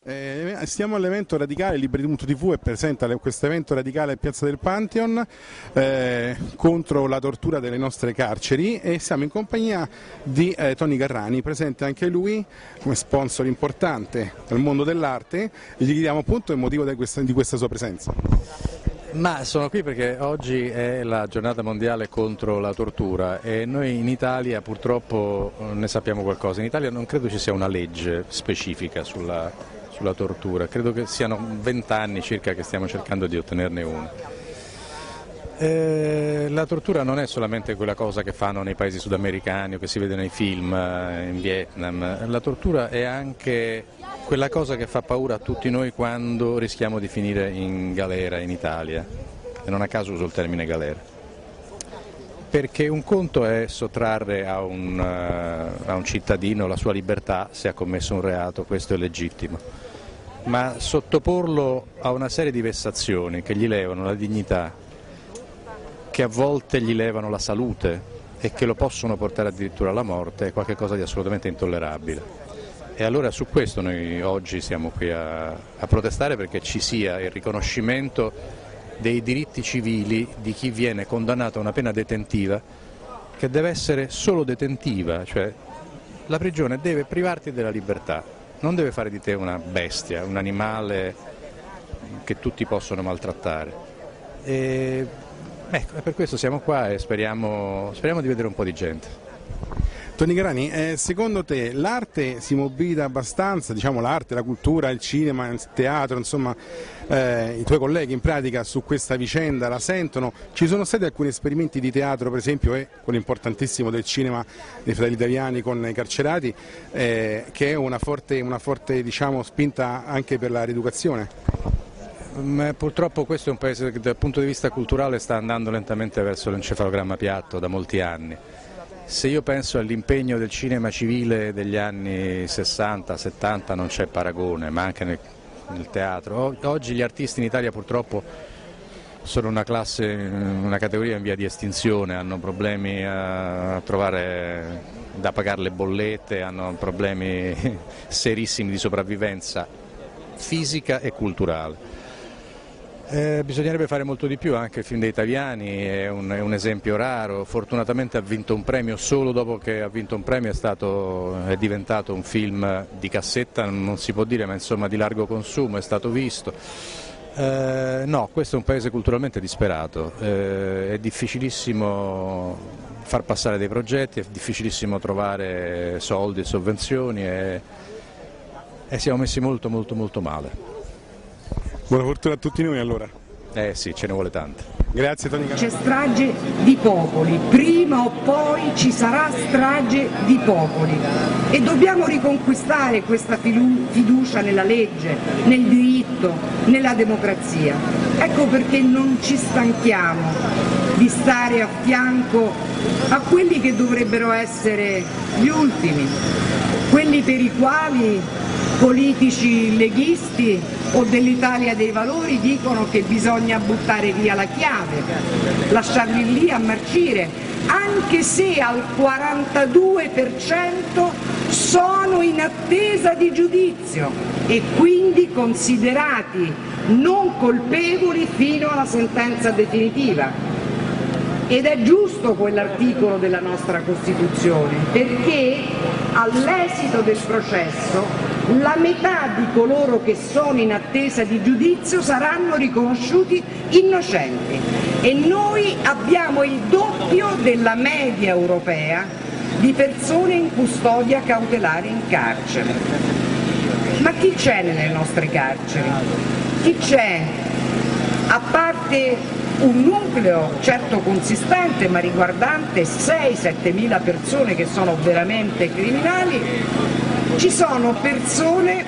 Stiamo all'evento radicale, Liberi.tv è presente a questo evento radicale a Piazza del Pantheon contro la tortura delle nostre carceri e siamo in compagnia di Tony Garrani, presente anche lui come sponsor importante del mondo dell'arte, e gli chiediamo appunto il motivo di questa sua presenza. Ma sono qui perché oggi è la giornata mondiale contro la tortura e noi in Italia purtroppo ne sappiamo qualcosa. In Italia non credo ci sia una legge specifica sulla tortura, credo che siano 20 anni circa che stiamo cercando di ottenerne una. La tortura non è solamente quella cosa che fanno nei paesi sudamericani o che si vede nei film in Vietnam, la tortura è anche quella cosa che fa paura a tutti noi quando rischiamo di finire in galera in Italia, e non a caso uso il termine galera. Perché un conto è sottrarre a un cittadino la sua libertà se ha commesso un reato, questo è legittimo, ma sottoporlo a una serie di vessazioni che gli levano la dignità, che a volte gli levano la salute e che lo possono portare addirittura alla morte, è qualcosa di assolutamente intollerabile. E allora su questo noi oggi siamo qui a protestare, perché ci sia il riconoscimento dei diritti civili di chi viene condannato a una pena detentiva, che deve essere solo detentiva, cioè la prigione deve privarti della libertà, non deve fare di te una bestia, un animale che tutti possono maltrattare. Ecco, per questo siamo qua e speriamo di vedere un po' di gente. Tony Garrani, secondo te l'arte si mobilita abbastanza, diciamo l'arte, la cultura, il cinema, il teatro, insomma i tuoi colleghi in pratica su questa vicenda la sentono? Ci sono stati alcuni esperimenti di teatro, per esempio, e quello importantissimo del cinema dei Fratelli Italiani con i carcerati, che è una forte diciamo, spinta anche per la rieducazione? Purtroppo questo è un paese che dal punto di vista culturale sta andando lentamente verso l'encefalogramma piatto da molti anni. Se io penso all'impegno del cinema civile degli anni 60-70 non c'è paragone, ma anche nel teatro. Oggi gli artisti in Italia purtroppo sono una categoria in via di estinzione, hanno problemi a trovare da pagare le bollette, hanno problemi serissimi di sopravvivenza fisica e culturale. Bisognerebbe fare molto di più, anche il film dei Taviani è un esempio raro, fortunatamente ha vinto un premio, solo dopo che ha vinto un premio è diventato un film di cassetta, non si può dire, ma insomma di largo consumo, è stato visto. No, questo è un paese culturalmente disperato, è difficilissimo far passare dei progetti, è difficilissimo trovare soldi e sovvenzioni e siamo messi molto molto molto male. Buona fortuna a tutti noi allora. Sì, ce ne vuole tante. Grazie Tony Garrani. C'è strage di popoli, prima o poi ci sarà strage di popoli e dobbiamo riconquistare questa fiducia nella legge, nel diritto, nella democrazia. Ecco perché non ci stanchiamo di stare a fianco a quelli che dovrebbero essere gli ultimi, quelli per i quali politici leghisti o dell'Italia dei Valori dicono che bisogna buttare via la chiave, lasciarli lì a marcire, anche se al 42% sono in attesa di giudizio e quindi considerati non colpevoli fino alla sentenza definitiva. Ed è giusto quell'articolo della nostra Costituzione, perché all'esito del processo la metà di coloro che sono in attesa di giudizio saranno riconosciuti innocenti e noi abbiamo il doppio della media europea di persone in custodia cautelare in carcere. Ma chi c'è nelle nostre carceri? Chi c'è? A parte un nucleo certo consistente ma riguardante 6-7 mila persone che sono veramente criminali, ci sono persone,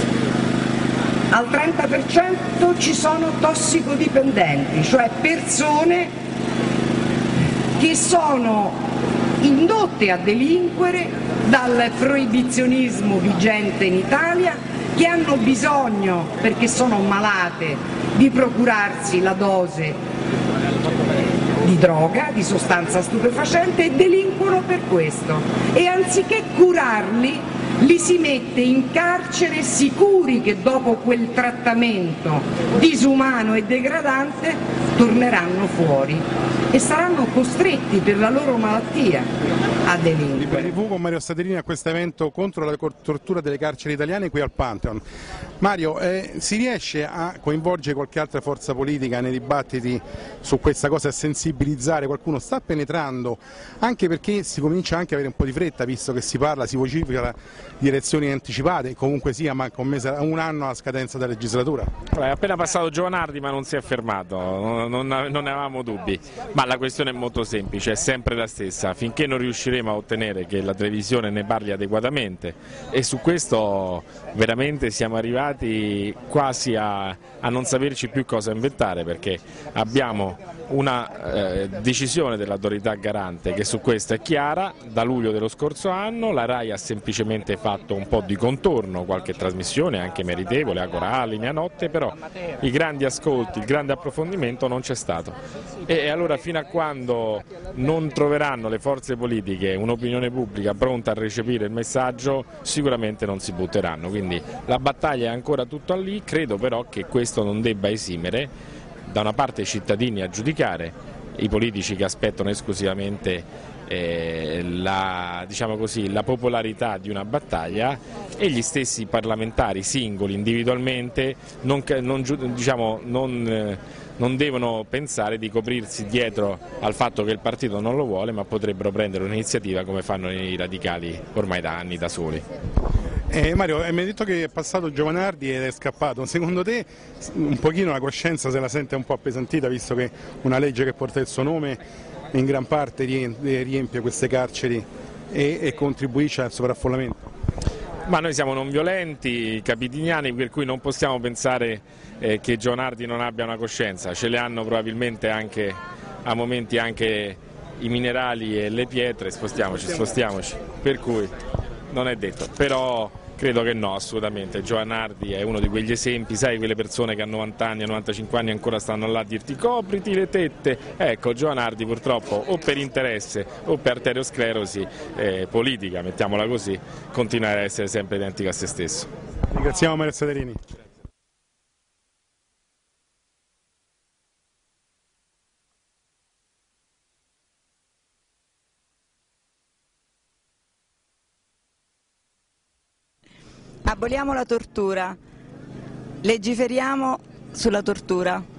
al 30% ci sono tossicodipendenti, cioè persone che sono indotte a delinquere dal proibizionismo vigente in Italia, che hanno bisogno, perché sono malate, di procurarsi la dose di droga, di sostanza stupefacente e delinquono per questo. E anziché curarli li si mette in carcere sicuri che dopo quel trattamento disumano e degradante torneranno fuori e saranno costretti per la loro malattia a delinquere. Liberi TV con Mario Staderini a questo evento contro la tortura delle carceri italiane qui al Pantheon. Mario, si riesce a coinvolgere qualche altra forza politica nei dibattiti su questa cosa, a sensibilizzare? Qualcuno sta penetrando, anche perché si comincia anche a avere un po' di fretta, visto che si parla, si vocifera di elezioni anticipate, comunque sia, ma con un anno alla scadenza della legislatura. È appena passato Giovanardi, ma non si è fermato, non ne avevamo dubbi, ma la questione è molto semplice, è sempre la stessa: finché non riusciremo a ottenere che la televisione ne parli adeguatamente, e su questo veramente siamo arrivati quasi a non saperci più cosa inventare, perché abbiamo una decisione dell'autorità garante che su questo è chiara. Da luglio dello scorso anno la RAI ha semplicemente fatto un po' di contorno, qualche trasmissione anche meritevole, Agora, Linea Notte, però i grandi ascolti, il grande approfondimento non c'è stato, e allora fino a quando non troveranno le forze politiche un'opinione pubblica pronta a recepire il messaggio, sicuramente non si butteranno. Quindi la battaglia è ancora tutta lì. Credo però che questo non debba esimere da una parte i cittadini a giudicare, i politici che aspettano esclusivamente diciamo così, la popolarità di una battaglia, e gli stessi parlamentari singoli, individualmente, non devono pensare di coprirsi dietro al fatto che il partito non lo vuole, ma potrebbero prendere un'iniziativa come fanno i radicali ormai da anni da soli. Mario, mi hai detto che è passato Giovanardi ed è scappato. Secondo te un pochino la coscienza se la sente un po' appesantita, visto che una legge che porta il suo nome in gran parte riempie queste carceri e contribuisce al sovraffollamento? Ma noi siamo non violenti, capitiniani, per cui non possiamo pensare che Giovanardi non abbia una coscienza. Ce le hanno probabilmente anche a momenti anche i minerali e le pietre. Spostiamoci, per cui non è detto, però credo che no, assolutamente. Giovanardi è uno di quegli esempi, sai, quelle persone che a 90 anni, a 95 anni ancora stanno là a dirti copriti le tette. Ecco, Giovanardi purtroppo, o per interesse o per arteriosclerosi politica, mettiamola così, continua a essere sempre identico a se stesso. Ringraziamo Mario Staderini. Aboliamo la tortura, legiferiamo sulla tortura.